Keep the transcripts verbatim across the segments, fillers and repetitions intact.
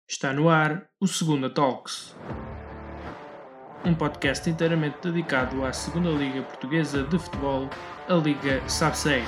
Está no ar o Segunda Talks, um podcast inteiramente dedicado à Segunda Liga Portuguesa de Futebol, a Liga SAPSEG.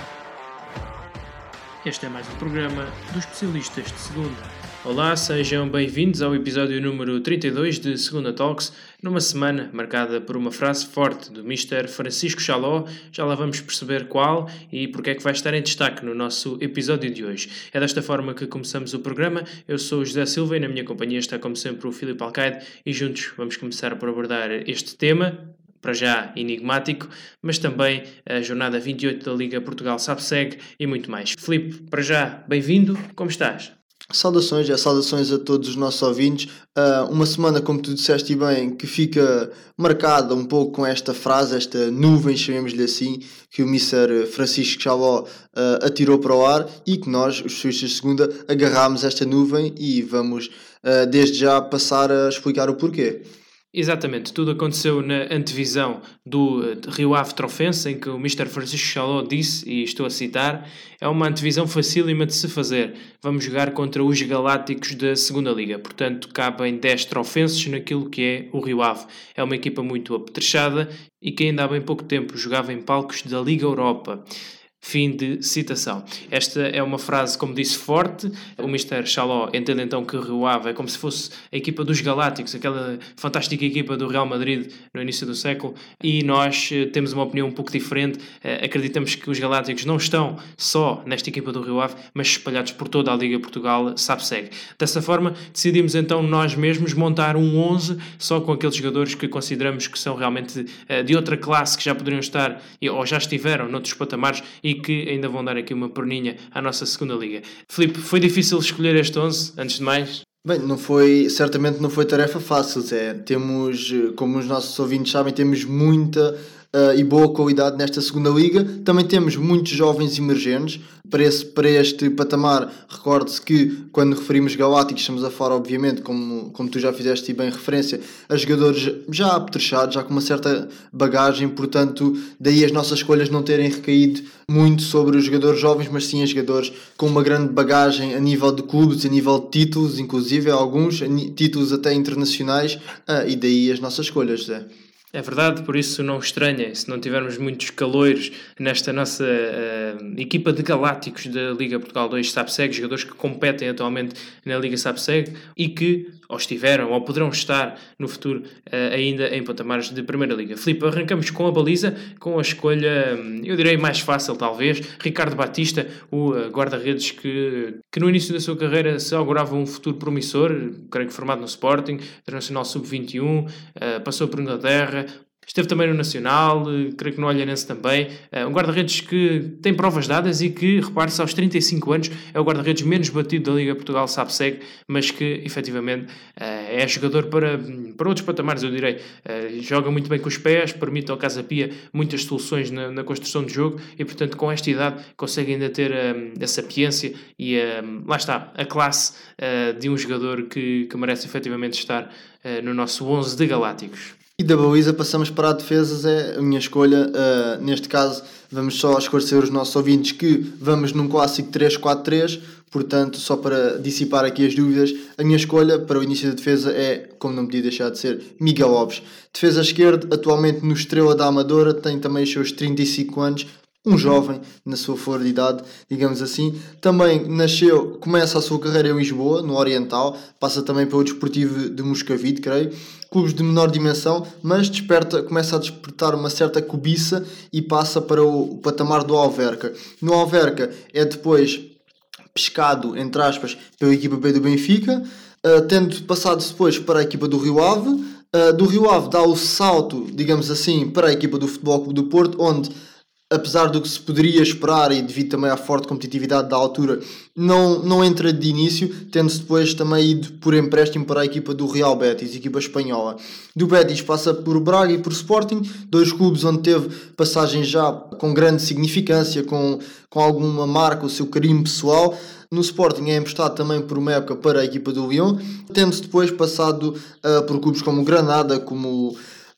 Este é mais um programa dos especialistas de Segunda. Olá, sejam bem-vindos ao episódio número trinta e dois de Segunda Talks, numa semana marcada por uma frase forte do mister Francisco Chaló. Já lá vamos perceber qual e porque é que vai estar em destaque no nosso episódio de hoje. É desta forma que começamos o programa. Eu sou o José Silva e na minha companhia está como sempre o Filipe Alcaide e juntos vamos começar por abordar este tema, para já enigmático, mas também a jornada vinte e oito da Liga Portugal SAPSEG e muito mais. Filipe, para já, bem-vindo, como estás? Saudações, é, saudações a todos os nossos ouvintes. Uh, uma semana, como tu disseste bem, que fica marcada um pouco com esta frase, esta nuvem, chamemos-lhe assim, que o mister Francisco Chaló uh, atirou para o ar e que nós, os especialistas de segunda, agarrámos esta nuvem e vamos uh, desde já passar a explicar o porquê. Exatamente, tudo aconteceu na antevisão do Rio Ave Trofense, em que o mister Francisco Chaló disse, e estou a citar, é uma antevisão facílima de se fazer. Vamos jogar contra os Galácticos da segunda Liga, portanto cabem dez trofenses naquilo que é o Rio Ave. É uma equipa muito apetrechada e que ainda há bem pouco tempo jogava em palcos da Liga Europa. Fim de citação. Esta é uma frase, como disse, forte. O mister Chaló entende então que o Rio Ave é como se fosse a equipa dos Galácticos, aquela fantástica equipa do Real Madrid no início do século, e nós temos uma opinião um pouco diferente. Acreditamos que os Galácticos não estão só nesta equipa do Rio Ave, mas espalhados por toda a Liga Portugal SAPSEG. Dessa forma, decidimos então nós mesmos montar um onze só com aqueles jogadores que consideramos que são realmente de outra classe, que já poderiam estar ou já estiveram noutros patamares e que ainda vão dar aqui uma perninha à nossa segunda liga. Filipe, foi difícil escolher este onze, antes de mais? Bem, não foi, certamente não foi tarefa fácil, Zé. Temos, como os nossos ouvintes sabem, temos muita uh, e boa qualidade nesta segunda liga. Também temos muitos jovens emergentes. Para, esse, para este patamar, recorde-se que quando referimos Galácticos estamos a falar, obviamente, como, como tu já fizeste bem referência, a jogadores já apetrechados, já com uma certa bagagem, portanto, daí as nossas escolhas não terem recaído muito sobre os jogadores jovens, mas sim a jogadores com uma grande bagagem a nível de clubes, a nível de títulos, inclusive alguns títulos até internacionais, ah, e daí as nossas escolhas, Zé. É verdade, por isso não estranha se não tivermos muitos caloiros nesta nossa uh, equipa de Galácticos da Liga Portugal dois SAPSEG, jogadores que competem atualmente na Liga SAPSEG e que ou estiveram ou poderão estar no futuro uh, ainda em patamares de Primeira Liga. Filipe, arrancamos com a baliza, com a escolha, eu direi mais fácil talvez, Ricardo Batista, o uh, guarda-redes que, que no início da sua carreira se augurava um futuro promissor, creio que formado no Sporting, Internacional sub vinte e um, uh, passou por Inglaterra, esteve também no Nacional, creio que no Olhanense também. Um guarda-redes que tem provas dadas e que, repare-se, aos trinta e cinco anos é o guarda-redes menos batido da Liga Portugal SAPSEG, mas que, efetivamente, é jogador para, para outros patamares, eu direi. Joga muito bem com os pés, permite ao Casa Pia muitas soluções na, na construção de jogo e, portanto, com esta idade consegue ainda ter a, a sapiência e, a, lá está, a classe de um jogador que, que merece, efetivamente, estar no nosso onze de Galácticos. E da baliza passamos para a defesa, é a minha escolha. Uh, neste caso, vamos só esclarecer os nossos ouvintes que vamos num clássico três quatro três, portanto, só para dissipar aqui as dúvidas, a minha escolha para o início da defesa é, como não podia deixar de ser, Miguel Alves. Defesa esquerda, atualmente no Estrela da Amadora, tem também os seus trinta e cinco anos, um jovem na sua flor de idade, digamos assim. Também nasceu, começa a sua carreira em Lisboa, no Oriental, passa também pelo Desportivo de Moscavide, creio, clubes de menor dimensão, mas desperta, começa a despertar uma certa cobiça e passa para o, o patamar do Alverca. No Alverca é depois pescado, entre aspas, pela equipa B do Benfica, uh, tendo passado depois para a equipa do Rio Ave. Uh, do Rio Ave dá o salto, digamos assim, para a equipa do Futebol Clube do Porto, onde, apesar do que se poderia esperar e devido também à forte competitividade da altura, não, não entra de início, tendo-se depois também ido por empréstimo para a equipa do Real Betis, equipa espanhola. Do Betis passa por Braga e por Sporting, dois clubes onde teve passagem já com grande significância, com, com alguma marca, o seu carinho pessoal. No Sporting é emprestado também por uma época para a equipa do Lyon, tendo-se depois passado uh, por clubes como o Granada, como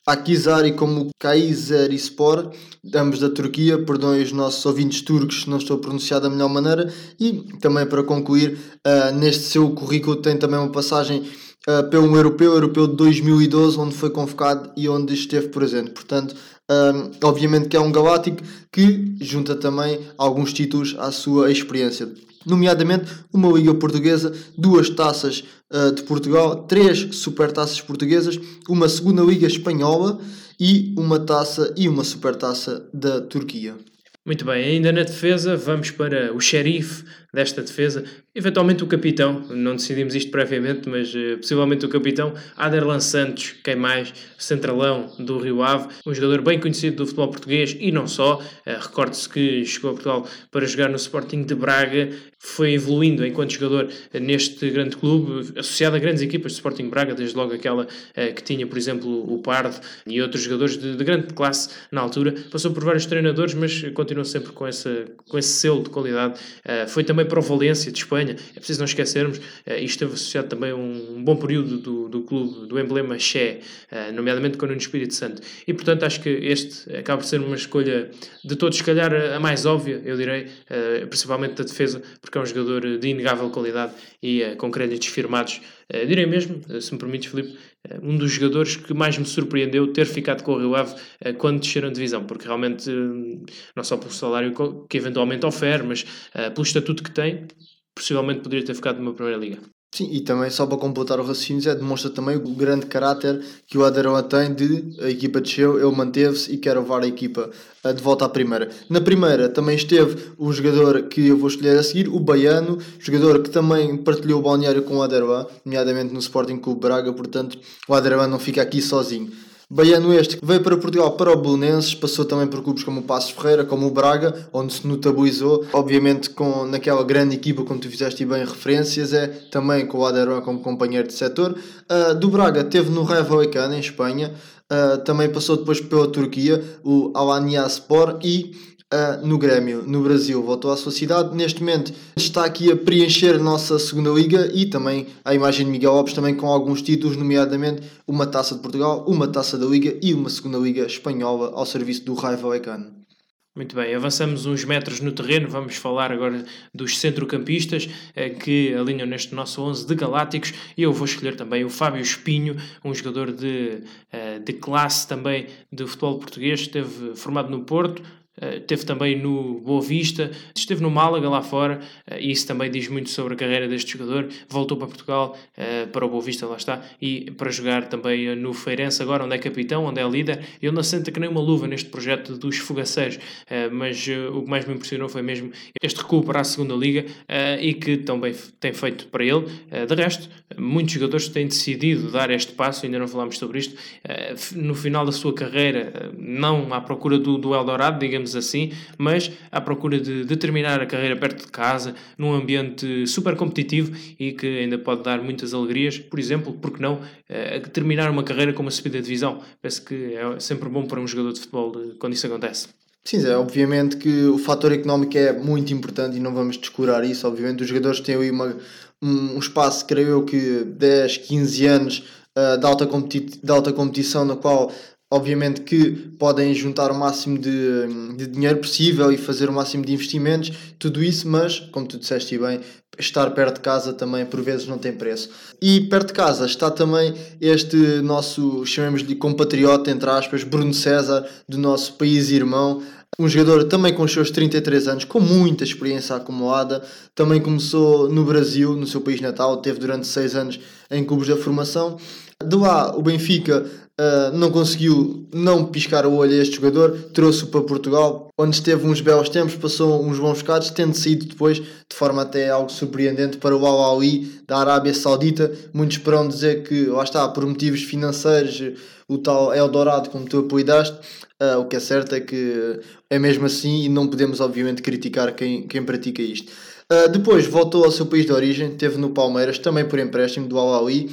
Akizari como o Kayserispor, ambos da Turquia. Perdoem os nossos ouvintes turcos se não estou a pronunciar da melhor maneira. E também para concluir, uh, neste seu currículo tem também uma passagem uh, pelo europeu, europeu de dois mil e doze, onde foi convocado e onde esteve presente. Portanto, uh, obviamente que é um galáctico que junta também alguns títulos à sua experiência, nomeadamente uma Liga Portuguesa, duas taças uh, de Portugal, três supertaças portuguesas, uma segunda Liga Espanhola e uma taça e uma supertaça da Turquia. Muito bem, ainda na defesa, vamos para o xerife desta defesa, eventualmente o capitão, não decidimos isto previamente, mas uh, possivelmente o capitão, Aderlan Santos, quem mais, centralão do Rio Ave, um jogador bem conhecido do futebol português e não só. Uh, recorde-se que chegou a Portugal para jogar no Sporting de Braga, foi evoluindo enquanto jogador neste grande clube, associado a grandes equipas do Sporting Braga, desde logo aquela uh, que tinha, por exemplo, o Pardo e outros jogadores de, de grande classe na altura. Passou por vários treinadores, mas continuou sempre com, essa, com esse selo de qualidade. Uh, foi também para o Valência de Espanha, é preciso não esquecermos, uh, e esteve associado também a um, um bom período do, do clube, do emblema Che, uh, nomeadamente com o Nuno Espírito Santo. E portanto acho que este acaba por ser uma escolha de todos, se calhar a mais óbvia, eu direi, uh, principalmente da defesa, porque é um jogador de inegável qualidade e uh, com créditos firmados. Uh, direi mesmo, uh, se me permites, Filipe, uh, um dos jogadores que mais me surpreendeu ter ficado com o Rio Ave uh, quando desceram de divisão, porque realmente, uh, não só pelo salário que eventualmente ofere, mas uh, pelo estatuto que tem, possivelmente poderia ter ficado numa primeira liga. Sim, e também só para completar o raciocínio, é, demonstra também o grande caráter que o Aderlan tem de a equipa desceu, ele manteve-se e quer levar a equipa uh, de volta à primeira. Na primeira também esteve o jogador que eu vou escolher a seguir, o Baiano, jogador que também partilhou o balneário com o Aderlan, nomeadamente no Sporting Clube Braga, portanto o Aderlan não fica aqui sozinho. Baiano este que veio para Portugal para o Belenenses, passou também por clubes como o Passos Ferreira, como o Braga, onde se notabilizou, obviamente com, naquela grande equipa, como tu fizeste bem referências, é também com o Aderlan como companheiro de setor. Uh, do Braga teve no Rayo Vallecano, em Espanha, uh, também passou depois pela Turquia, o Alanyaspor, e Uh, no Grêmio, no Brasil, voltou à sua cidade. Neste momento está aqui a preencher a nossa segunda liga e também a imagem de Miguel Lopes, também com alguns títulos, nomeadamente uma taça de Portugal, uma taça da Liga e uma segunda liga espanhola ao serviço do Rayo Vallecano. Muito bem, avançamos uns metros no terreno, vamos falar agora dos centrocampistas eh, que alinham neste nosso onze de Galácticos, e eu vou escolher também o Fábio Espinho, um jogador de, eh, de classe também de futebol português, esteve formado no Porto, Uh, esteve também no Boa Vista, esteve no Málaga lá fora, uh, e isso também diz muito sobre a carreira deste jogador. Voltou para Portugal, uh, para o Boa Vista, lá está, e para jogar também uh, no Feirense agora, onde é capitão, onde é líder. Ele não senta que nem uma luva neste projeto dos fogaceiros, uh, mas uh, o que mais me impressionou foi mesmo este recuo para a segunda liga, uh, e que também tem feito para ele. Uh, de resto, muitos jogadores têm decidido dar este passo, ainda não falámos sobre isto, uh, no final da sua carreira, uh, não à procura do, do Eldorado, digamos assim, mas à procura de, de terminar a carreira perto de casa, num ambiente super competitivo e que ainda pode dar muitas alegrias. Por exemplo, porque não, eh, terminar uma carreira com uma subida de divisão. Penso que é sempre bom para um jogador de futebol de, quando isso acontece. Sim, é obviamente que o fator económico é muito importante e não vamos descurar isso. Obviamente os jogadores têm aí uma, um, um espaço, creio eu, que dez, quinze anos uh, de, alta competi- de alta competição, na qual obviamente que podem juntar o máximo de, de dinheiro possível e fazer o máximo de investimentos, tudo isso, mas, como tu disseste bem, estar perto de casa também por vezes não tem preço. E perto de casa está também este nosso, chamemos-lhe compatriota, entre aspas, Bruno César, do nosso país irmão, um jogador também com os seus trinta e três anos, com muita experiência acumulada, também começou no Brasil, no seu país natal, teve durante seis anos em clubes da formação. De lá, o Benfica uh, não conseguiu não piscar o olho a este jogador, trouxe-o para Portugal, onde esteve uns belos tempos, passou uns bons bocados, tendo saído depois, de forma até algo surpreendente, para o Al Ahly da Arábia Saudita. Muitos esperam dizer que, lá está, por motivos financeiros, o tal Eldorado, como tu apelidaste. Uh, o que é certo é que é mesmo assim e não podemos, obviamente, criticar quem, quem pratica isto. Uh, depois voltou ao seu país de origem, esteve no Palmeiras, também por empréstimo do Al Ahly.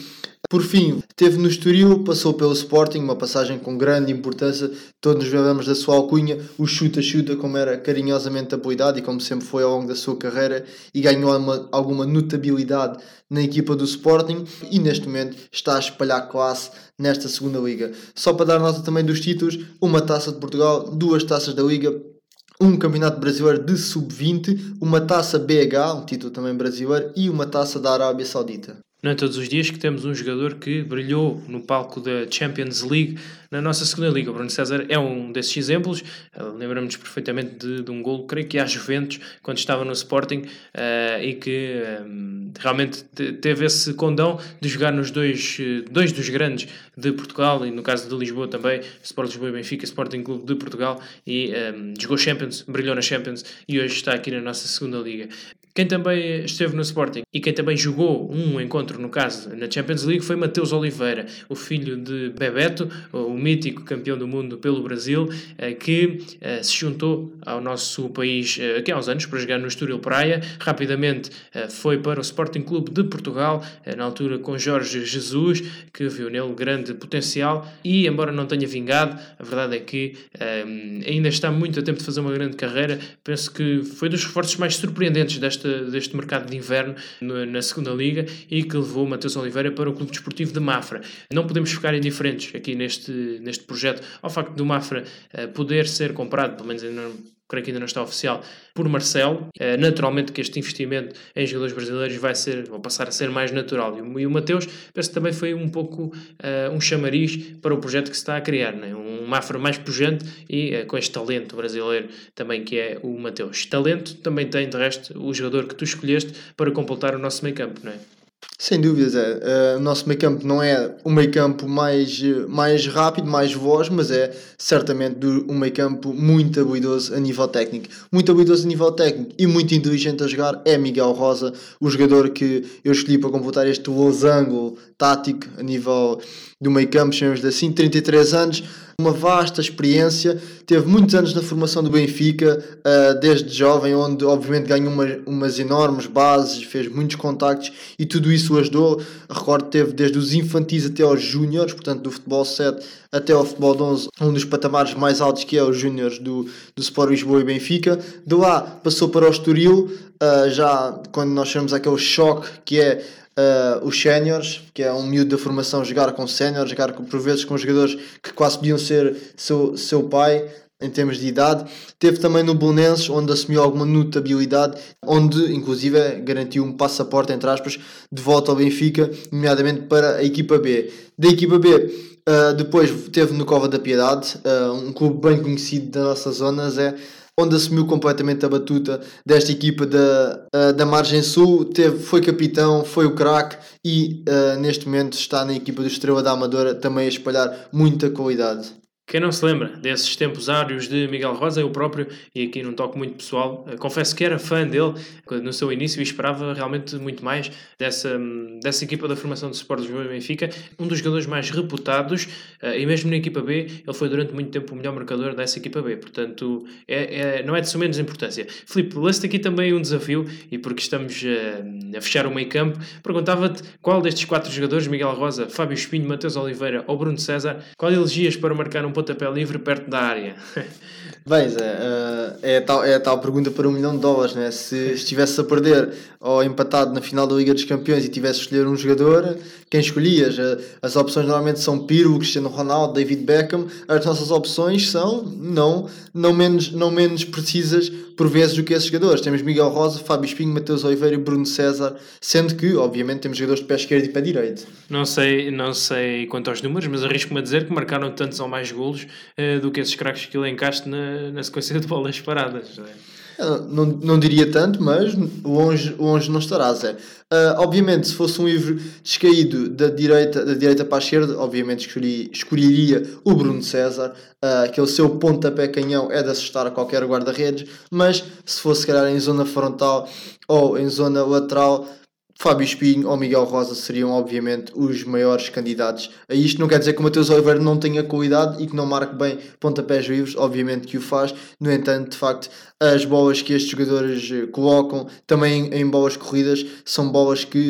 Por fim, teve no Estoril, passou pelo Sporting, uma passagem com grande importância. Todos nos lembramos da sua alcunha, o chuta-chuta, como era carinhosamente apelidado e como sempre foi ao longo da sua carreira, e ganhou uma, alguma notabilidade na equipa do Sporting e neste momento está a espalhar classe nesta segunda Liga. Só para dar nota também dos títulos, uma taça de Portugal, duas taças da Liga, um campeonato brasileiro de sub vinte, uma taça B H, um título também brasileiro, e uma taça da Arábia Saudita. Não é todos os dias que temos um jogador que brilhou no palco da Champions League na nossa segunda liga. O Bruno César é um desses exemplos. Uh, Lembramos-nos perfeitamente de, de um golo, creio que à Juventus, quando estava no Sporting, uh, e que um, realmente te, teve esse condão de jogar nos dois, dois dos grandes de Portugal, e no caso de Lisboa também, Sport Lisboa e Benfica, Sporting Clube de Portugal, e um, jogou Champions, brilhou na Champions e hoje está aqui na nossa segunda liga. Quem também esteve no Sporting e quem também jogou um encontro, no caso, na Champions League, foi Mateus Oliveira, o filho de Bebeto, o mítico campeão do mundo pelo Brasil, que se juntou ao nosso país aqui há uns anos para jogar no Estoril Praia. Rapidamente foi para o Sporting Clube de Portugal, na altura com Jorge Jesus, que viu nele grande potencial e, embora não tenha vingado, a verdade é que um, ainda está muito a tempo de fazer uma grande carreira. Penso que foi dos reforços mais surpreendentes desta deste mercado de inverno no, na segunda liga, e que levou Mateus Oliveira para o Clube Desportivo de Mafra. Não podemos ficar indiferentes aqui neste, neste projeto ao facto do Mafra uh, poder ser comprado, pelo menos ainda não, creio que ainda não está oficial, por Marcelo. Uh, naturalmente que este investimento em jogadores brasileiros vai ser, vai passar a ser mais natural, e o, e o Mateus penso que também foi um pouco uh, um chamariz para o projeto que se está a criar, né? Um Mafra mais pujante e uh, com este talento brasileiro também que é o Mateus. Talento também tem, de resto, o jogador que tu escolheste para completar o nosso meio campo, não é? Sem dúvidas, é. Uh, o nosso meio campo não é o meio campo mais, mais rápido, mais veloz, mas é certamente do, um meio campo muito habilidoso a nível técnico. Muito habilidoso a nível técnico e muito inteligente a jogar é Miguel Rosa, o jogador que eu escolhi para completar este losango tático a nível do meio campo, chamamos assim, trinta e três anos, uma vasta experiência, teve muitos anos na formação do Benfica, uh, desde jovem, onde obviamente ganhou uma, umas enormes bases, fez muitos contactos e tudo isso o ajudou. Recordo que teve desde os infantis até aos júniores, portanto do futebol sete até ao futebol de onze, um dos patamares mais altos que é os júniores do, do Sport Lisboa e Benfica. De lá passou para o Estoril, uh, já quando nós chamamos aquele choque que é Uh, os séniores, que é um miúdo da formação, jogar com séniores, jogar com, por vezes com jogadores que quase podiam ser seu, seu pai em termos de idade. Teve também no Belenenses, onde assumiu alguma notabilidade, onde inclusive garantiu um passaporte, entre aspas, de volta ao Benfica, nomeadamente para a equipa B. Da equipa B, uh, depois teve no Cova da Piedade, uh, um clube bem conhecido das nossas zonas, é onde assumiu completamente a batuta desta equipa da, uh, da Margem Sul, teve, foi capitão, foi o craque e uh, neste momento está na equipa do Estrela da Amadora também a espalhar muita qualidade. Quem não se lembra desses tempos áureos de Miguel Rosa, eu próprio, e aqui num toque muito pessoal, confesso que era fã dele no seu início e esperava realmente muito mais dessa, dessa equipa da formação do Sport Lisboa e Benfica, um dos jogadores mais reputados, e mesmo na equipa B, ele foi durante muito tempo o melhor marcador dessa equipa B, portanto é, é, não é de sua menos importância. Filipe, lanço-te aqui também um desafio, e porque estamos a, a fechar o meio campo, perguntava-te qual destes quatro jogadores, Miguel Rosa, Fábio Espinho, Mateus Oliveira ou Bruno César, qual elegias para marcar um pontapé livre perto da área? Bem, Zé, uh, é, a tal, é a tal pergunta para um milhão de dólares, né? Se estivesse a perder ou empatado na final da Liga dos Campeões e tivesse a escolher um jogador, quem escolhias? Uh, as opções normalmente são Pirlo, Cristiano Ronaldo, David Beckham. As nossas opções são não, não, menos, não menos precisas por vezes do que esses jogadores. Temos Miguel Rosa, Fábio Espinho, Mateus Oliveira e Bruno César, sendo que, obviamente, temos jogadores de pé esquerdo e pé direito. Não sei, não sei quanto aos números, mas arrisco-me a dizer que marcaram tantos ou mais golos uh, do que esses craques que elencaste na, na sequência de bolas paradas. Não é? Não, não diria tanto, mas longe, longe não estará, Zé. Uh, obviamente, se fosse um livro descaído da direita, da direita para a esquerda, obviamente escolhi, escolheria o Bruno César, uh, que é o seu pontapé canhão, é de assustar a qualquer guarda-redes, mas se fosse, se calhar, em zona frontal ou em zona lateral, Fábio Espinho ou Miguel Rosa seriam, obviamente, os maiores candidatos a isto. Não quer dizer que o Mateus Oliveira não tenha qualidade e que não marque bem pontapés livres, obviamente que o faz. No entanto, de facto, as bolas que estes jogadores colocam, também em bolas corridas, são bolas que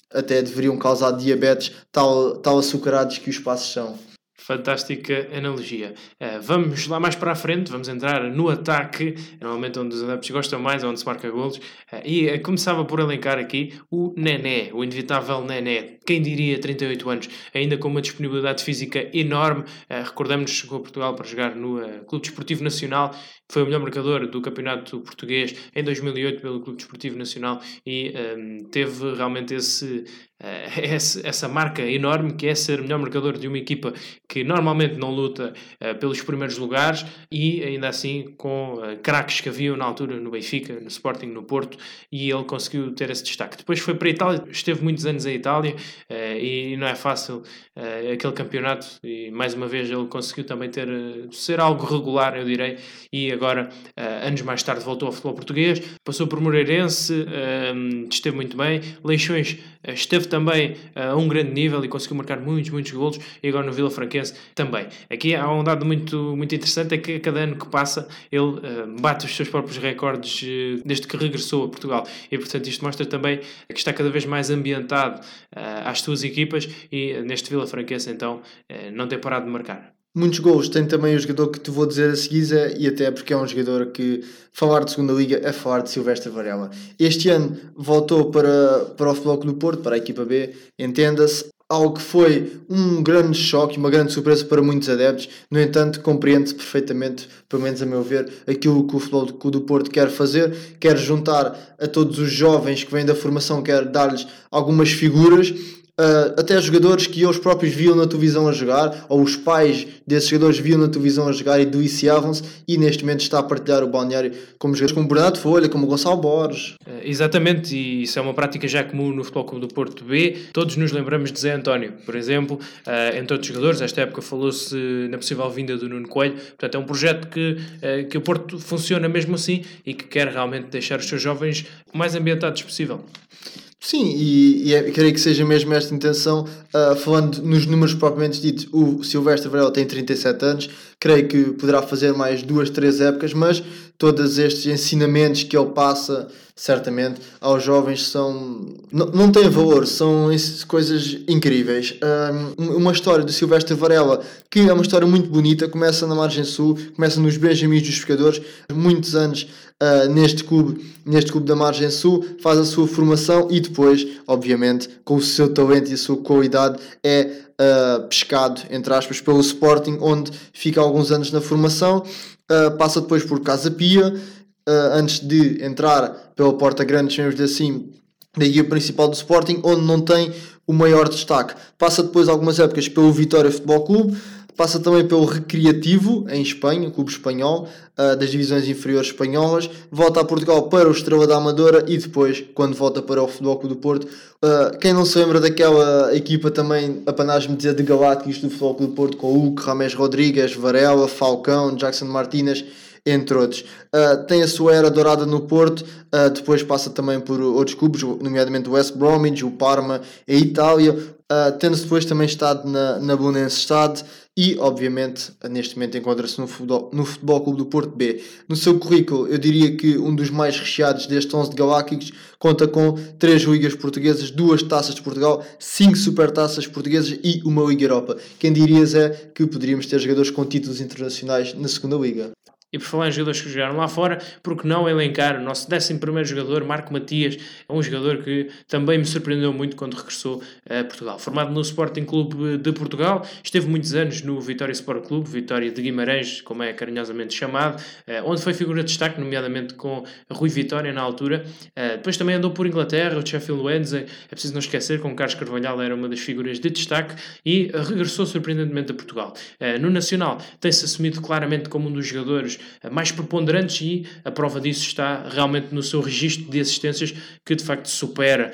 até deveriam causar diabetes, tal, tal açucarados que os passos são. Fantástica analogia. Uh, vamos lá mais para a frente, vamos entrar no ataque, normalmente onde os adeptos gostam mais, onde se marca golos, uh, e uh, começava por elencar aqui o Nené, o inevitável Nené. Quem diria, trinta e oito anos, ainda com uma disponibilidade física enorme. Uh, recordamos que chegou a Portugal para jogar no uh, Clube Desportivo Nacional, foi o melhor marcador do campeonato português em dois mil e oito pelo Clube Desportivo Nacional e um, teve realmente esse, uh, esse, essa marca enorme que é ser o melhor marcador de uma equipa que normalmente não luta uh, pelos primeiros lugares e ainda assim com uh, craques que haviam na altura no Benfica, no Sporting, no Porto, e ele conseguiu ter esse destaque. Depois foi para a Itália, esteve muitos anos em Itália uh, e não é fácil uh, aquele campeonato e mais uma vez ele conseguiu também ter, uh, ser algo regular, eu direi, e agora, uh, anos mais tarde, voltou ao futebol português, passou por Moreirense, uh, esteve muito bem, Leixões uh, esteve também uh, a um grande nível e conseguiu marcar muitos, muitos golos, e agora no Vila Franquense também. Aqui há um dado muito, muito interessante, é que a cada ano que passa ele uh, bate os seus próprios recordes uh, desde que regressou a Portugal, e portanto isto mostra também que está cada vez mais ambientado uh, às suas equipas, e uh, neste Vila Franquense então uh, não tem parado de marcar. Muitos golos. Tem também o jogador que te vou dizer a seguir, é, e até porque é um jogador que falar de segunda Liga é falar de Silvestre Varela. Este ano voltou para, para o Futebol Clube do Porto, para a equipa B, entenda-se, algo que foi um grande choque, uma grande surpresa para muitos adeptos. No entanto, compreende-se perfeitamente, pelo menos a meu ver, aquilo que o Futebol Clube do Porto quer fazer, quer juntar a todos os jovens que vêm da formação, quer dar-lhes algumas figuras. Uh, até jogadores que eles próprios viam na televisão a jogar, ou os pais desses jogadores viam na televisão a jogar e deliciavam-se, e neste momento está a partilhar o balneário como jogadores como Bernardo Folha, como Gonçalo Borges. Uh, exatamente, e isso é uma prática já comum no Futebol Clube do Porto B. Todos nos lembramos de Zé António, por exemplo, uh, entre outros jogadores. Esta época falou-se na possível vinda do Nuno Coelho. Portanto, é um projeto que, uh, que o Porto funciona mesmo assim e que quer realmente deixar os seus jovens o mais ambientados possível. Sim, e, e é, creio que seja mesmo esta intenção. Uh, falando nos números propriamente ditos, o Silvestre Varela tem trinta e sete anos, creio que poderá fazer mais duas, três épocas, mas todos estes ensinamentos que ele passa, certamente, aos jovens são... Não, não têm valor, são coisas incríveis. Um, uma história do Silvestre Varela, que é uma história muito bonita, começa na Margem Sul, começa nos Benjamins dos Pescadores, muitos anos uh, neste clube, neste clube da Margem Sul, faz a sua formação e depois, obviamente, com o seu talento e a sua qualidade, é uh, pescado, entre aspas, pelo Sporting, onde fica alguns anos na formação, uh, passa depois por Casa Pia, uh, antes de entrar pela Porta Grande, chamemos-lhe assim, da guia principal do Sporting, onde não tem o maior destaque. Passa depois algumas épocas pelo Vitória Futebol Clube, passa também pelo Recreativo, em Espanha, clube espanhol, uh, das divisões inferiores espanholas, volta a Portugal para o Estrela da Amadora e depois, quando volta para o Futebol Clube do Porto, uh, quem não se lembra daquela equipa também, apanás-me dizer, de Galácticos do Futebol Clube do Porto, com Hugo, Ramés Rodrigues, Varela, Falcão, Jackson Martínez, entre outros. Uh, tem a sua era dourada no Porto, uh, depois passa também por outros clubes, nomeadamente o West Bromwich, o Parma, a Itália, uh, tendo-se depois também estado na, na Belenenses Stade e, obviamente, neste momento encontra-se no futebol, no Futebol Clube do Porto B. No seu currículo, eu diria que um dos mais recheados deste onze de Galácticos, conta com três ligas portuguesas, duas taças de Portugal, cinco supertaças portuguesas e uma Liga Europa. Quem dirias é que poderíamos ter jogadores com títulos internacionais na segunda Liga. E por falar em jogadores que jogaram lá fora, por que não elencar o nosso décimo primeiro jogador, Marco Matias, é um jogador que também me surpreendeu muito quando regressou a Portugal. Formado no Sporting Clube de Portugal, esteve muitos anos no Vitória Sport Clube, Vitória de Guimarães, como é carinhosamente chamado, onde foi figura de destaque, nomeadamente com Rui Vitória na altura. Depois também andou por Inglaterra, o Sheffield Wednesday, é preciso não esquecer, com Carlos Carvalhal era uma das figuras de destaque e regressou surpreendentemente a Portugal. No Nacional tem-se assumido claramente como um dos jogadores mais preponderantes e a prova disso está realmente no seu registro de assistências, que de facto supera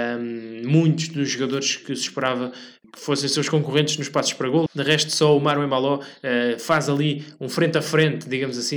um, muitos dos jogadores que se esperava que fossem seus concorrentes nos passos para gol. De resto, só o Mário Embaló uh, faz ali um frente a frente, digamos assim,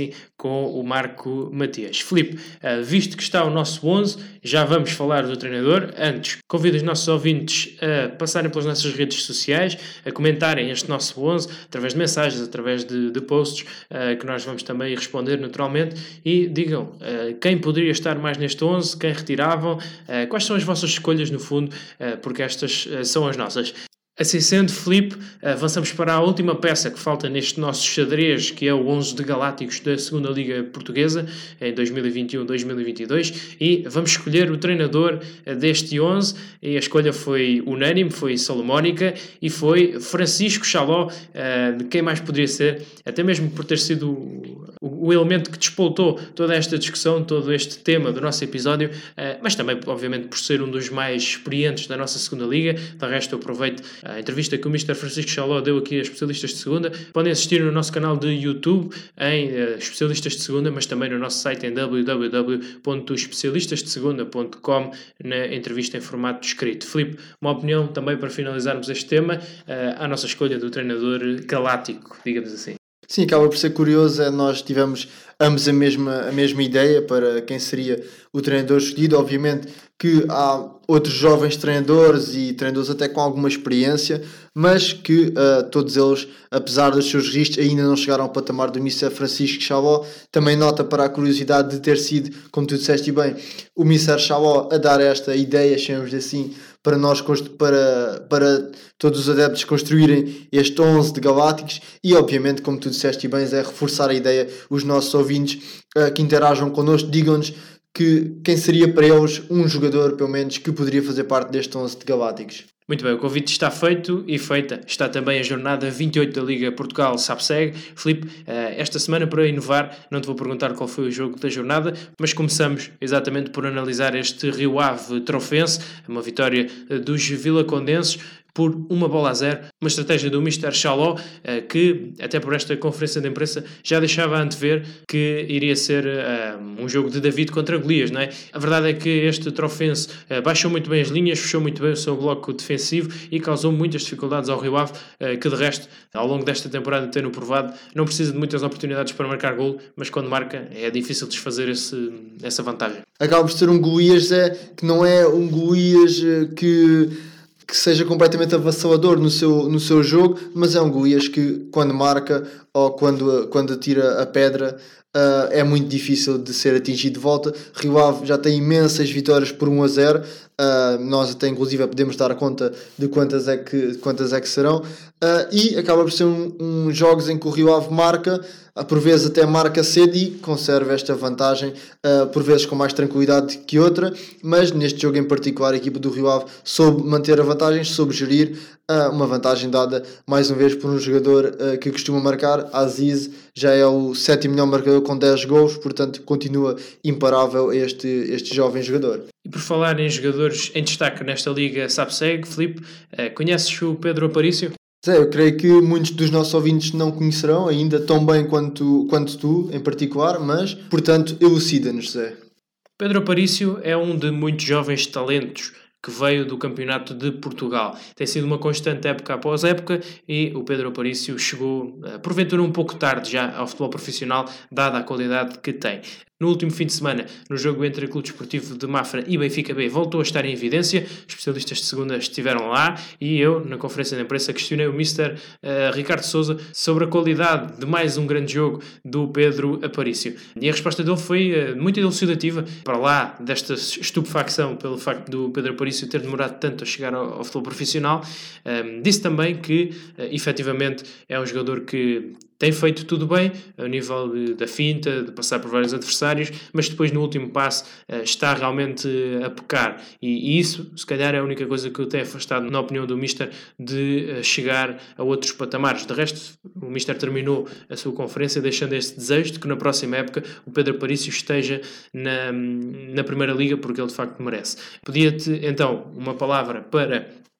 com o Marco Matias. Filipe, visto que está o nosso onze, já vamos falar do treinador. Antes, convido os nossos ouvintes a passarem pelas nossas redes sociais, a comentarem este nosso onze, através de mensagens, através de, de posts, uh, que nós vamos também responder naturalmente, e digam uh, quem poderia estar mais neste onze, quem retiravam, uh, quais são as vossas escolhas no fundo, uh, porque estas uh, são as nossas. Assim sendo, Filipe, avançamos para a última peça que falta neste nosso xadrez, que é o onze de Galácticos da segunda Liga Portuguesa, em dois mil e vinte e um a dois mil e vinte e dois, e vamos escolher o treinador deste onze, e a escolha foi unânime, foi salomónica, e foi Francisco Chaló. De quem mais poderia ser, até mesmo por ter sido o, o elemento que despoltou toda esta discussão, todo este tema do nosso episódio, mas também, obviamente, por ser um dos mais experientes da nossa segunda Liga. De resto, eu aproveito a entrevista que o mister Francisco Chaló deu aqui a especialistas de segunda. Podem assistir no nosso canal de YouTube em uh, especialistas de segunda, mas também no nosso site em w w w ponto especialistas de segunda ponto com, na entrevista em formato escrito. Filipe, uma opinião também para finalizarmos este tema, uh, à nossa escolha do treinador galáctico, digamos assim. Sim, acaba por ser curioso, é, nós tivemos ambos a mesma, a mesma ideia para quem seria o treinador escolhido. Obviamente que há outros jovens treinadores e treinadores até com alguma experiência, mas que uh, todos eles, apesar dos seus registros, ainda não chegaram ao patamar do mister Francisco Chaló. Também nota para a curiosidade de ter sido, como tu disseste bem, o mister Chaló a dar esta ideia, chamamos assim, para nós, para, para todos os adeptos construírem este onze de Galácticos. E obviamente, como tu disseste bem, é reforçar a ideia, os nossos ouvintes uh, que interajam connosco, digam-nos que quem seria para eles um jogador, pelo menos, que poderia fazer parte deste onze de Galácticos. Muito bem, o convite está feito e feita. Está também a jornada vinte e oito da Liga Portugal-SAPSEG. Filipe, esta semana, para inovar, não te vou perguntar qual foi o jogo da jornada, mas começamos exatamente por analisar este Rio Ave Trofense, uma vitória dos vilacondenses por uma bola a zero, uma estratégia do mister Chaló, que, até por esta conferência de imprensa, já deixava antever que iria ser uh, um jogo de David contra Golias, não é? A verdade é que este Trofense uh, baixou muito bem as linhas, fechou muito bem o seu bloco defensivo e causou muitas dificuldades ao Rio Ave, uh, que de resto, ao longo desta temporada, tendo provado, não precisa de muitas oportunidades para marcar golo, mas quando marca é difícil desfazer esse, essa vantagem. Acaba por ser um Golias é, que não é um Golias que... que seja completamente avassalador no seu, no seu jogo, mas é um Golias que, quando marca ou quando, quando tira a pedra, uh, é muito difícil de ser atingido de volta. Rio Ave já tem imensas vitórias por um a zero, uh, nós até inclusive podemos dar conta de quantas é que, quantas é que serão, uh, e acaba por ser um, um jogos em que o Rio Ave marca, por vezes até marca cedo e conserva esta vantagem, uh, por vezes com mais tranquilidade que outra, mas neste jogo em particular a equipa do Rio Ave soube manter a vantagem, soube gerir uh, uma vantagem dada mais uma vez por um jogador uh, que costuma marcar. Aziz já é o sétimo melhor marcador com dez gols, portanto continua imparável este, este jovem jogador. E por falar em jogadores em destaque nesta Liga SAPSEG, Filipe, uh, conheces o Pedro Aparício? Zé, eu creio que muitos dos nossos ouvintes não conhecerão ainda tão bem quanto, quanto tu, em particular, mas, portanto, elucida-nos, Zé. Pedro Aparício é um de muitos jovens talentos que veio do Campeonato de Portugal. Tem sido uma constante época após época e o Pedro Aparício chegou, porventura um pouco tarde já, ao futebol profissional, dada a qualidade que tem. No último fim de semana, no jogo entre o Clube Desportivo de Mafra e Benfica B, voltou a estar em evidência. Especialistas de segunda estiveram lá e eu, na conferência de imprensa, questionei o mister uh, Ricardo Sousa sobre a qualidade de mais um grande jogo do Pedro Aparício. E a resposta dele foi uh, muito elucidativa, para lá desta estupefacção pelo facto do Pedro Aparício ter demorado tanto a chegar ao, ao futebol profissional. Um, disse também que, uh, efetivamente, é um jogador que tem feito tudo bem, a nível de, da finta, de passar por vários adversários, mas depois no último passo uh, está realmente uh, a pecar. E, e isso, se calhar, é a única coisa que o tem afastado, na opinião do mister, de uh, chegar a outros patamares. De resto, o mister terminou a sua conferência deixando este desejo de que na próxima época o Pedro Aparício esteja na, na Primeira Liga, porque ele de facto merece. Pedia-te, então, uma palavra para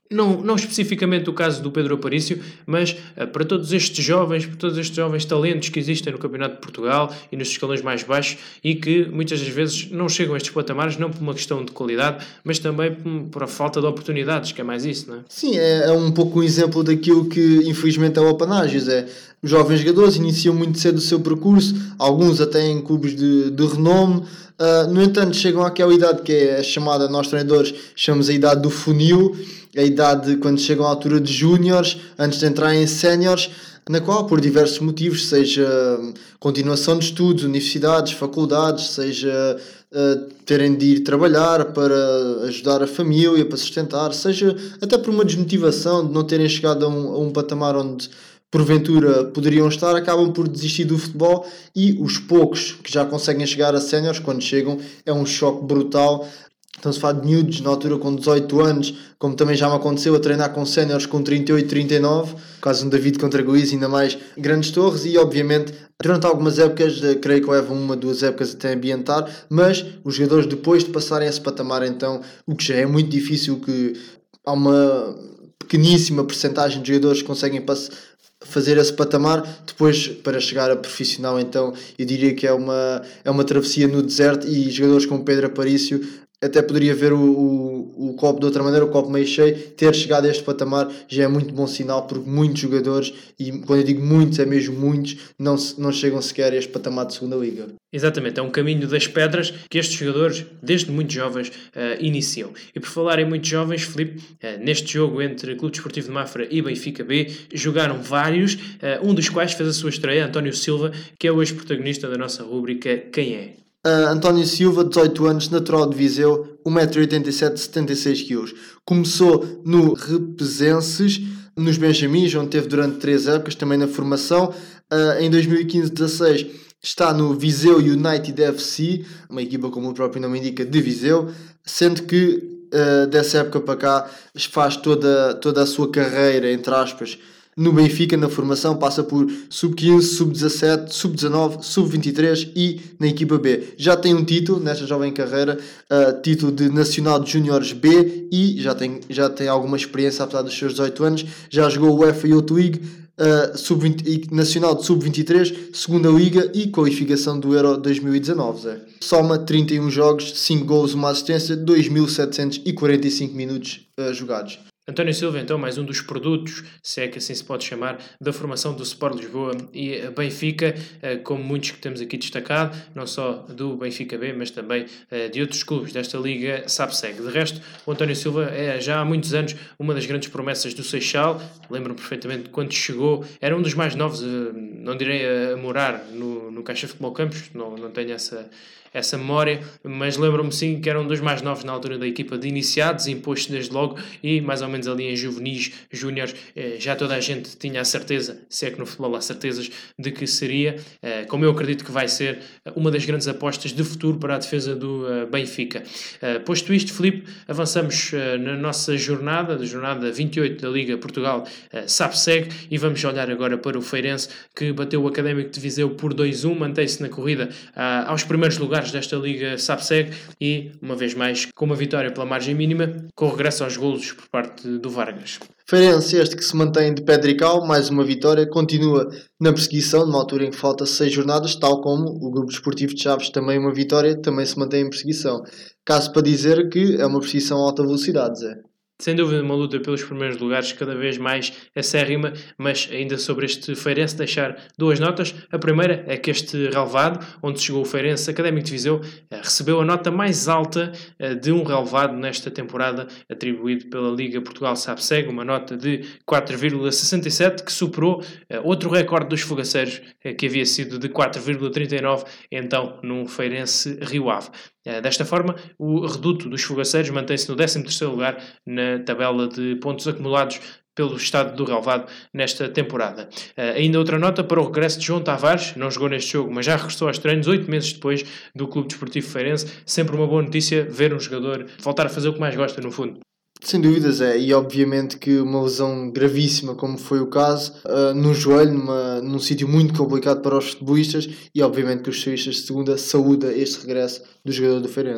Não, não especificamente o caso do Pedro Aparício, mas uh, para todos estes jovens, para todos estes jovens talentos que existem no Campeonato de Portugal e nos escalões mais baixos e que muitas das vezes não chegam a estes patamares, não por uma questão de qualidade, mas também por, por a falta de oportunidades, que é mais isso, não é? Sim, é, é um pouco um exemplo daquilo que infelizmente é o Apanágios. É, os jovens jogadores iniciam muito cedo o seu percurso, alguns até em clubes de, de renome. Uh, no entanto, chegam àquela idade que é a chamada, nós treinadores chamamos a idade do funil, a idade quando chegam à altura de júniores, antes de entrar em séniores, na qual, por diversos motivos, seja continuação de estudos, universidades, faculdades, seja uh, terem de ir trabalhar para ajudar a família, para sustentar, seja até por uma desmotivação de não terem chegado a um, a um patamar onde porventura poderiam estar, acabam por desistir do futebol, e os poucos que já conseguem chegar a séniores, quando chegam, é um choque brutal. Então se fala de miúdos na altura com dezoito anos, como também já me aconteceu, a treinar com séniores com trinta e oito, trinta e nove, caso um David contra Goiás, ainda mais grandes torres, e obviamente durante algumas épocas, creio que levam uma, duas épocas até ambientar, mas os jogadores depois de passarem esse patamar, então, o que já é muito difícil, que há uma pequeníssima percentagem de jogadores que conseguem passar fazer esse patamar, depois para chegar a profissional, então eu diria que é uma, é uma travessia no deserto, e jogadores como Pedro Aparício até poderia ver o, o, o copo de outra maneira, o copo meio cheio. Ter chegado a este patamar já é muito bom sinal, porque muitos jogadores, e quando eu digo muitos é mesmo muitos, não, não chegam sequer a este patamar de segunda liga. Exatamente, é um caminho das pedras que estes jogadores, desde muito jovens, uh, iniciam. E por falar em muitos jovens, Filipe, uh, neste jogo entre Clube Desportivo de Mafra e Benfica B, jogaram vários, uh, um dos quais fez a sua estreia, António Silva, que é o ex-protagonista da nossa rúbrica Quem é? Uh, António Silva, dezoito anos, natural de Viseu, um metro e oitenta e sete, setenta e seis quilos. Começou no Repesenses, nos Benjamins, onde teve durante três épocas, também na formação. Uh, em dois mil e quinze dezasseis está no Viseu United F C, uma equipa, como o próprio nome indica, de Viseu, sendo que uh, dessa época para cá faz toda, toda a sua carreira, entre aspas, no Benfica, na formação, passa por sub quinze, sub dezassete, sub dezanove, sub vinte e três e na equipa B. Já tem um título nesta jovem carreira, uh, título de Nacional de Júniores B, e já tem, já tem alguma experiência, apesar dos seus dezoito anos. Já jogou o UEFA Youth League, uh, sub vinte, Nacional de sub vinte e três, segunda Liga e qualificação do Euro dois mil e dezanove. Zé. Soma trinta e um jogos, cinco golos, uma assistência, dois mil setecentos e quarenta e cinco minutos uh, jogados. António Silva, então, mais um dos produtos, se é que assim se pode chamar, da formação do Sport Lisboa e Benfica, como muitos que temos aqui destacado, não só do Benfica B, mas também de outros clubes desta Liga SAPSEG. De resto, o António Silva é já há muitos anos uma das grandes promessas do Seixal. Lembro-me perfeitamente quando chegou, era um dos mais novos, não direi a morar no, no Caixa Futebol Campos, não, não tenho essa... essa memória, mas lembro-me sim que era um dos mais novos na altura da equipa de iniciados, imposto desde logo, e mais ou menos ali em juvenis, júniores, já toda a gente tinha a certeza, se é que no futebol há certezas, de que seria, como eu acredito que vai ser, uma das grandes apostas de futuro para a defesa do Benfica. Posto isto, Filipe, avançamos na nossa jornada, da jornada vinte e oito da Liga Portugal SAPSEG, e vamos olhar agora para o Feirense, que bateu o Académico de Viseu por dois a um, mantém-se na corrida aos primeiros lugares desta Liga SAPSEG e, uma vez mais, com uma vitória pela margem mínima, com regresso aos golos por parte do Vargas. Feirense, este que se mantém de pedra e cal, mais uma vitória, continua na perseguição, numa altura em que falta seis jornadas, tal como o Grupo Desportivo de Chaves, também uma vitória, também se mantém em perseguição. Caso para dizer que é uma perseguição a alta velocidade, Zé. Sem dúvida, uma luta pelos primeiros lugares cada vez mais acérrima, mas ainda sobre este Feirense deixar duas notas. A primeira é que este relevado, onde chegou o Feirense Académico de Viseu, recebeu a nota mais alta de um relevado nesta temporada, atribuído pela Liga Portugal SAPSEG, uma nota de quatro vírgula sessenta e sete, que superou outro recorde dos fogaceiros, que havia sido de quatro vírgula trinta e nove, então num Feirense Rio Ave. Desta forma, o reduto dos fogaceiros mantém-se no décimo terceiro lugar na tabela de pontos acumulados pelo estado do relevado nesta temporada. Uh, ainda outra nota para o regresso de João Tavares, não jogou neste jogo, mas já regressou aos treinos oito meses depois do Clube Desportivo Feirense. Sempre uma boa notícia ver um jogador voltar a fazer o que mais gosta, no fundo. Sem dúvidas é, e obviamente que uma lesão gravíssima, como foi o caso, uh, no joelho, numa, num sítio muito complicado para os futebolistas, e obviamente que os serviços de segunda saúda este regresso do jogador do Feirense.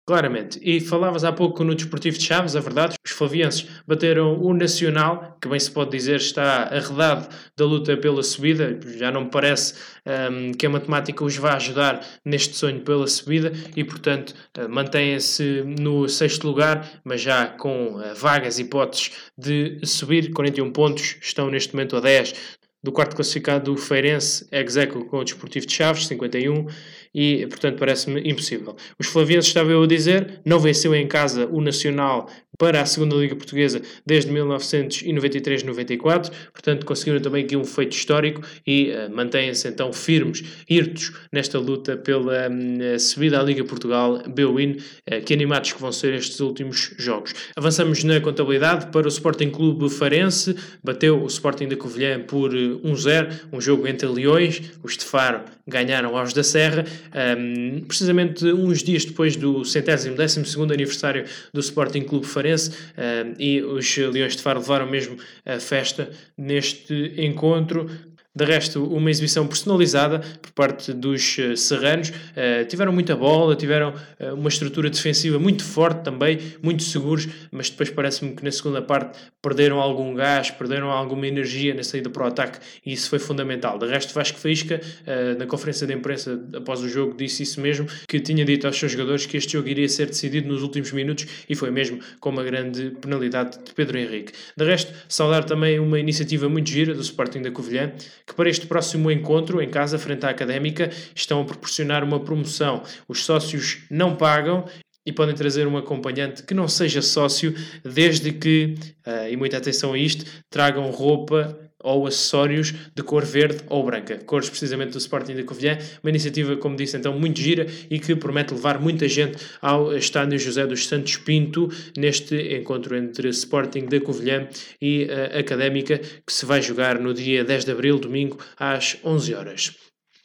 Claramente. E falavas há pouco no Desportivo de Chaves, a verdade, os flavienses bateram o Nacional, que bem se pode dizer está arredado da luta pela subida, já não me parece um, que a matemática os vá ajudar neste sonho pela subida e, portanto, uh, mantêm-se no sexto lugar, mas já com uh, vagas hipóteses de subir, quarenta e um pontos, estão neste momento a dez do quarto classificado do Feirense, ex-aequo com o Desportivo de Chaves, cinquenta e um, e, portanto, parece-me impossível. Os flavienses, estava eu a dizer, não venceu em casa o Nacional para a segunda Liga Portuguesa desde mil novecentos e noventa e três noventa e quatro, portanto conseguiram também aqui um feito histórico e uh, mantêm-se então firmes, hirtos nesta luta pela um, subida à Liga Portugal B-Win, uh, que animados que vão ser estes últimos jogos. Avançamos na contabilidade para o Sporting Clube Farense, bateu o Sporting da Covilhã por uh, um zero, um jogo entre leões, os de Faro ganharam aos da Serra, um, precisamente uns dias depois do centésimo décimo segundo aniversário do Sporting Clube Farense, Uh, e os Leões de Faro levaram mesmo a festa neste encontro. De resto, uma exibição personalizada por parte dos uh, serranos. Uh, tiveram muita bola, tiveram uh, uma estrutura defensiva muito forte também, muito seguros, mas depois parece-me que na segunda parte perderam algum gás, perderam alguma energia na saída para o ataque e isso foi fundamental. De resto, Vasco Faísca, uh, na conferência de imprensa após o jogo, disse isso mesmo, que tinha dito aos seus jogadores que este jogo iria ser decidido nos últimos minutos e foi mesmo com uma grande penalidade de Pedro Henrique. De resto, saudar também uma iniciativa muito gira do Sporting da Covilhã, que para este próximo encontro, em casa, frente à Académica, estão a proporcionar uma promoção. Os sócios não pagam e podem trazer um acompanhante que não seja sócio, desde que, uh, e muita atenção a isto, tragam roupa ou acessórios de cor verde ou branca, cores precisamente do Sporting da Covilhã, uma iniciativa, como disse, então muito gira e que promete levar muita gente ao estádio José dos Santos Pinto, neste encontro entre Sporting da Covilhã e a Académica, que se vai jogar no dia dez de abril, domingo, às onze horas.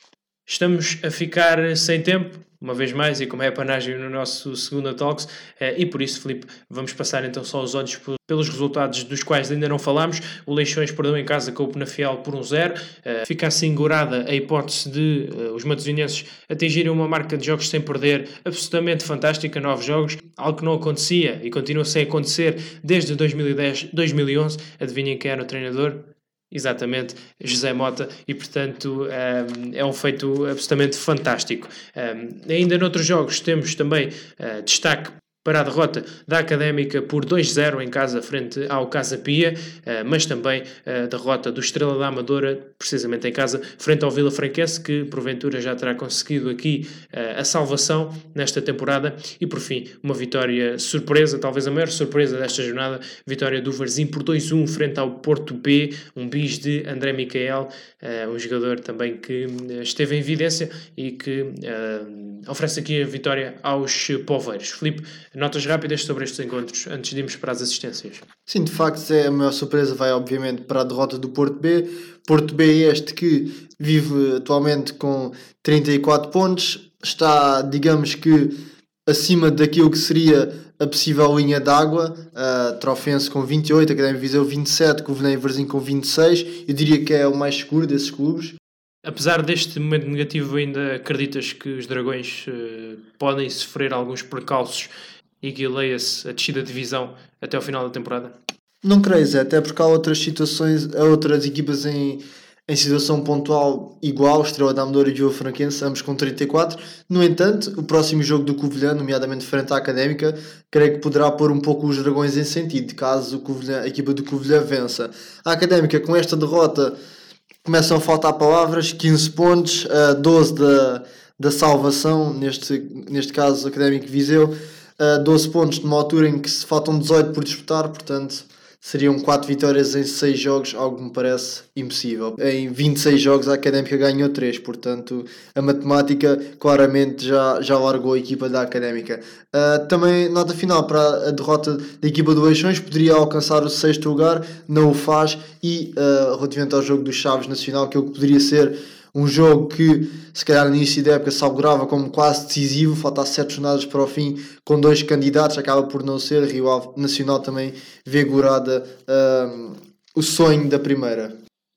Estamos a ficar sem tempo, uma vez mais, e como é a panagem no nosso segundo Talks, e por isso, Filipe, vamos passar então só os olhos pelos resultados dos quais ainda não falámos. O Leixões perdeu em casa com o Penafiel por um zero, fica assim segurada a hipótese de uh, os matosinhenses atingirem uma marca de jogos sem perder absolutamente fantástica, nove jogos, algo que não acontecia e continua sem acontecer desde dois mil e dez, dois mil e onze. Adivinhem quem era o treinador? Exatamente, José Mota, e portanto um, é um feito absolutamente fantástico. Um, ainda noutros jogos temos também uh, destaque para a derrota da Académica por dois zero em casa frente ao Casa Pia, mas também a derrota do Estrela da Amadora, precisamente em casa, frente ao Vila Franquense, que porventura já terá conseguido aqui a salvação nesta temporada. E por fim, uma vitória surpresa, talvez a maior surpresa desta jornada, vitória do Varzim por dois um frente ao Porto B, um bis de André Micael, um jogador também que esteve em evidência e que uh, oferece aqui a vitória aos poveiros. Filipe, notas rápidas sobre estes encontros, antes de irmos para as assistências. Sim, de facto, é a maior surpresa vai obviamente para a derrota do Porto B. Porto B este que vive atualmente com trinta e quatro pontos, está, digamos que, acima daquilo que seria a possível linha d'água, a Trofense com vinte e oito, a Académica Viseu vinte e sete, Covilhã e Varzim com vinte e seis, eu diria que é o mais seguro desses clubes. Apesar deste momento negativo, ainda acreditas que os Dragões uh, podem sofrer alguns percalços e que leia-se a descida de divisão até ao final da temporada? Não creio, Zé, até porque há outras situações, há outras equipas em, em situação pontual igual, Estrela da Amadora e Vila Franquense, ambos com trinta e quatro. No entanto, o próximo jogo do Covilhã, nomeadamente frente à Académica, creio que poderá pôr um pouco os Dragões em sentido, caso o Covilhã, a equipa do Covilhã vença. A Académica, com esta derrota, começam a faltar palavras, quinze pontos, uh, doze da, da salvação, neste, neste caso Académico Viseu, uh, doze pontos numa altura em que se faltam dezoito por disputar, portanto seriam quatro vitórias em seis jogos, algo que me parece impossível. Em vinte e seis jogos a Académica ganhou três, portanto a matemática claramente já, já largou a equipa da Académica. Uh, também nota final para a derrota da equipa do Leixões, poderia alcançar o sexto lugar, não o faz, e uh, relativamente ao jogo do Chaves Nacional, que é o que poderia ser um jogo que se calhar no início da época se augurava como quase decisivo, faltar sete jornadas para o fim com dois candidatos, acaba por não ser. Rio Ave Nacional também vê gorada uh, o sonho da primeira.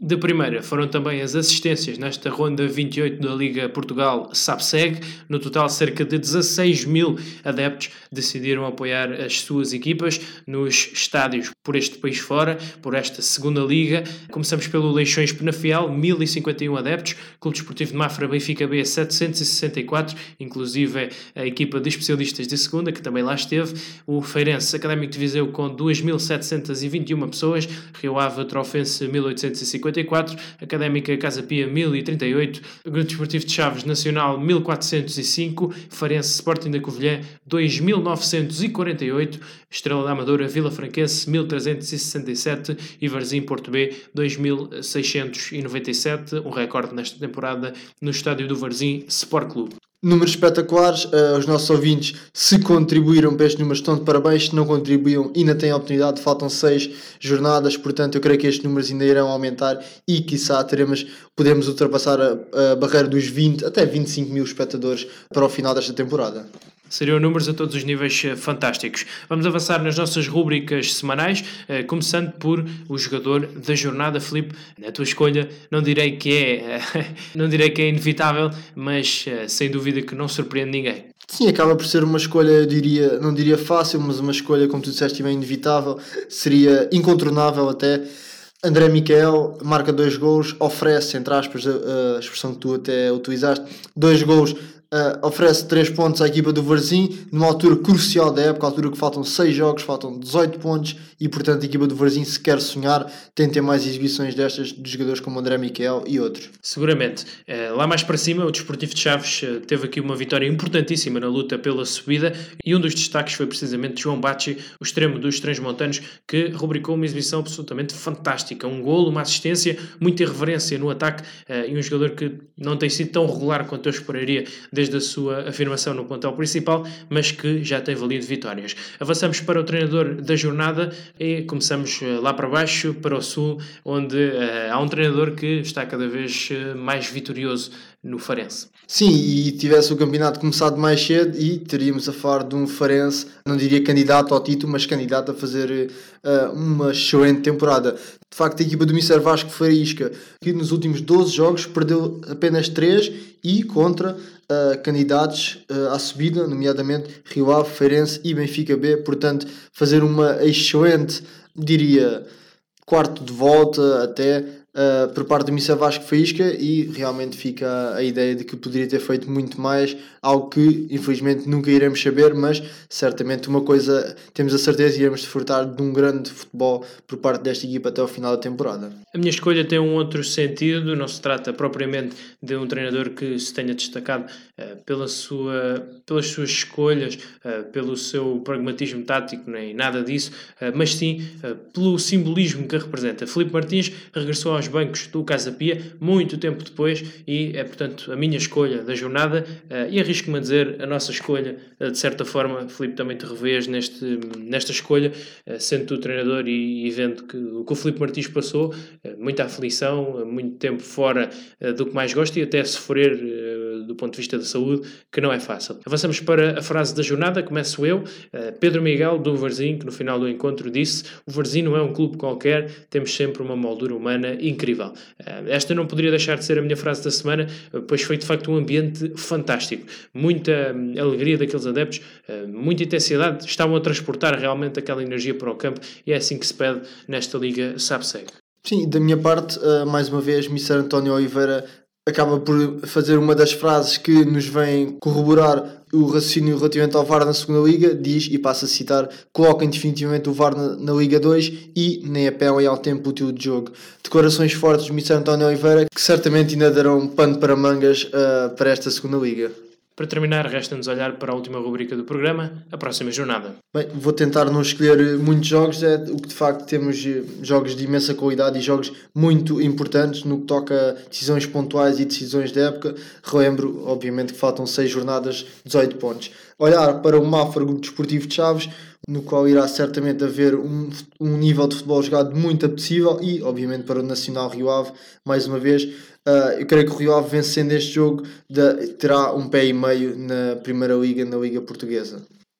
De primeira, foram também as assistências nesta ronda vinte e oito da Liga Portugal SAPSEG. No total, cerca de dezasseis mil adeptos decidiram apoiar as suas equipas nos estádios por este país fora, por esta segunda Liga. Começamos pelo Leixões Penafiel, mil e cinquenta e um adeptos. Clube Desportivo de Mafra, Benfica B, setecentos e sessenta e quatro, inclusive a equipa de especialistas de segunda, que também lá esteve. O Feirense Académico de Viseu com duas mil setecentos e vinte e uma pessoas. Rio Ave Trofense, mil oitocentos e cinquenta e quatro, Académica Casa Pia mil e trinta e oito, Grupo Desportivo de Chaves Nacional mil quatrocentos e cinco, Farense Sporting da Covilhã dois mil novecentos e quarenta e oito, Estrela da Amadora Vila Franquense mil trezentos e sessenta e sete e Varzim Porto B dois mil seiscentos e noventa e sete, um recorde nesta temporada no estádio do Varzim Sport Clube. Números espetaculares, uh, os nossos ouvintes, se contribuíram para estes números, estão de parabéns. Se não contribuíam, ainda têm a oportunidade, faltam seis jornadas, portanto eu creio que estes números ainda irão aumentar e quiçá teremos, podemos ultrapassar a, a barreira dos vinte até vinte e cinco mil espectadores para o final desta temporada. Seriam números a todos os níveis uh, fantásticos. Vamos avançar nas nossas rúbricas semanais, uh, começando por o jogador da jornada. Filipe, na tua escolha, não direi que é, uh, não direi que é inevitável, mas uh, sem dúvida que não surpreende ninguém. Sim, acaba por ser uma escolha, eu diria, não diria fácil, mas uma escolha, como tu disseste, bem inevitável, seria incontornável até. André Miquel marca dois golos, oferece, entre aspas, a, a expressão que tu até utilizaste, dois golos. Uh, oferece três pontos à equipa do Varzim numa altura crucial da época, altura que faltam seis jogos, faltam dezoito pontos e portanto a equipa do Varzim, se quer sonhar, tem de ter mais exibições destas de jogadores como André Miquel e outros. Seguramente. Uh, lá mais para cima o Desportivo de Chaves uh, teve aqui uma vitória importantíssima na luta pela subida e um dos destaques foi precisamente João Bacci, o extremo dos transmontanos, que rubricou uma exibição absolutamente fantástica, um golo, uma assistência, muita irreverência no ataque uh, e um jogador que não tem sido tão regular quanto eu esperaria desde a sua afirmação no plantel principal, mas que já tem valido vitórias. Avançamos para o treinador da jornada e começamos lá para baixo, para o sul, onde uh, há um treinador que está cada vez uh, mais vitorioso no Farense. Sim, e tivesse o campeonato começado mais cedo e teríamos a falar de um Farense, não diria candidato ao título, mas candidato a fazer uh, uma excelente temporada. De facto, a equipa do mister Vasco Faísca, que nos últimos doze jogos perdeu apenas três e contra uh, candidatos uh, à subida, nomeadamente Rio Ave, Feirense e Benfica B. Portanto, fazer uma excelente, diria, quarto de volta até Uh, por parte do mister Vasco Faísca, e realmente fica a ideia de que poderia ter feito muito mais, algo que infelizmente nunca iremos saber, mas certamente uma coisa temos a certeza, iremos desfrutar de um grande futebol por parte desta equipa até ao final da temporada. A minha escolha tem um outro sentido, não se trata propriamente de um treinador que se tenha destacado uh, pela sua, pelas suas escolhas, uh, pelo seu pragmatismo tático, nem nada disso, uh, mas sim uh, pelo simbolismo que representa. Filipe Martins regressou aos bancos do Casa Pia muito tempo depois e é, portanto, a minha escolha da jornada uh, e arrisco-me a dizer a nossa escolha, uh, de certa forma. Filipe, também te revês neste, nesta escolha, uh, sendo tu treinador e, e vendo que o que o Filipe Martins passou, uh, muita aflição, uh, muito tempo fora uh, do que mais gosta e até sofrer uh, do ponto de vista da saúde, que não é fácil. Avançamos para a frase da jornada, começo eu, uh, Pedro Miguel do Varzim, que no final do encontro disse: o Varzim não é um clube qualquer, temos sempre uma moldura humana incrível. Esta não poderia deixar de ser a minha frase da semana, pois foi de facto um ambiente fantástico. Muita alegria daqueles adeptos, muita intensidade, estavam a transportar realmente aquela energia para o campo e é assim que se pede nesta Liga SAPSEG. Sim, da minha parte, mais uma vez, mister António Oliveira acaba por fazer uma das frases que nos vem corroborar o raciocínio relativamente ao V A R na segunda Liga. Diz, e passo a citar: coloquem definitivamente o V A R na, na Liga dois e nem apelem ao tempo útil de jogo. Declarações fortes do mister António Oliveira, que certamente ainda darão pano para mangas uh, para esta segunda Liga. Para terminar, resta-nos olhar para a última rubrica do programa, a próxima jornada. Bem, vou tentar não escolher muitos jogos, é o que de facto temos jogos de imensa qualidade e jogos muito importantes no que toca a decisões pontuais e decisões de época. Relembro, obviamente, que faltam seis jornadas, dezoito pontos. Olhar para o Mafra Grupo Desportivo de Chaves, no qual irá certamente haver um, um nível de futebol jogado muito apetecível, e obviamente para o Nacional Rio Ave, mais uma vez. Uh, eu creio que o Rio Ave, vencendo este jogo, de, terá um pé e meio na Primeira Liga, na Liga Portuguesa.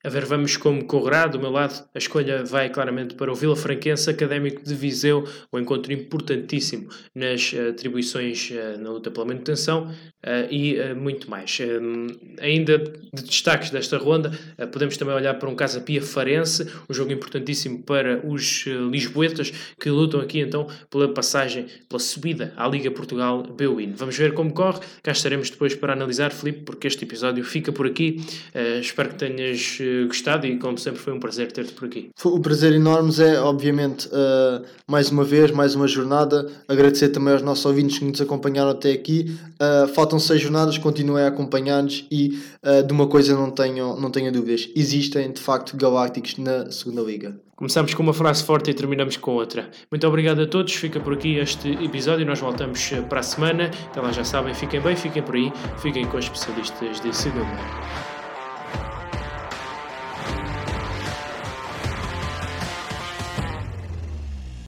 A ver, vamos como correrá. Do meu lado, a escolha vai claramente para o Vilafranquense Académico de Viseu, um encontro importantíssimo nas uh, atribuições uh, na luta pela manutenção uh, e uh, muito mais. Uh, ainda de destaques desta ronda, uh, podemos também olhar para um Casa Pia Farense, um jogo importantíssimo para os uh, lisboetas que lutam aqui então pela passagem, pela subida à Liga Portugal B-Win. Vamos ver como corre, cá estaremos depois para analisar, Filipe, porque este episódio fica por aqui. Uh, espero que tenhas uh, gostado e, como sempre, foi um prazer ter-te por aqui. O prazer enorme é, obviamente, uh, mais uma vez, mais uma jornada. Agradecer também aos nossos ouvintes que nos acompanharam até aqui. Uh, faltam seis jornadas, continuem a acompanhar-nos e uh, de uma coisa não tenham, não tenham dúvidas. Existem, de facto, galácticos na segunda Liga. Começamos com uma frase forte e terminamos com outra. Muito obrigado a todos, fica por aqui este episódio, nós voltamos para a semana. Então lá já sabem, fiquem bem, fiquem por aí, fiquem com os especialistas de segunda.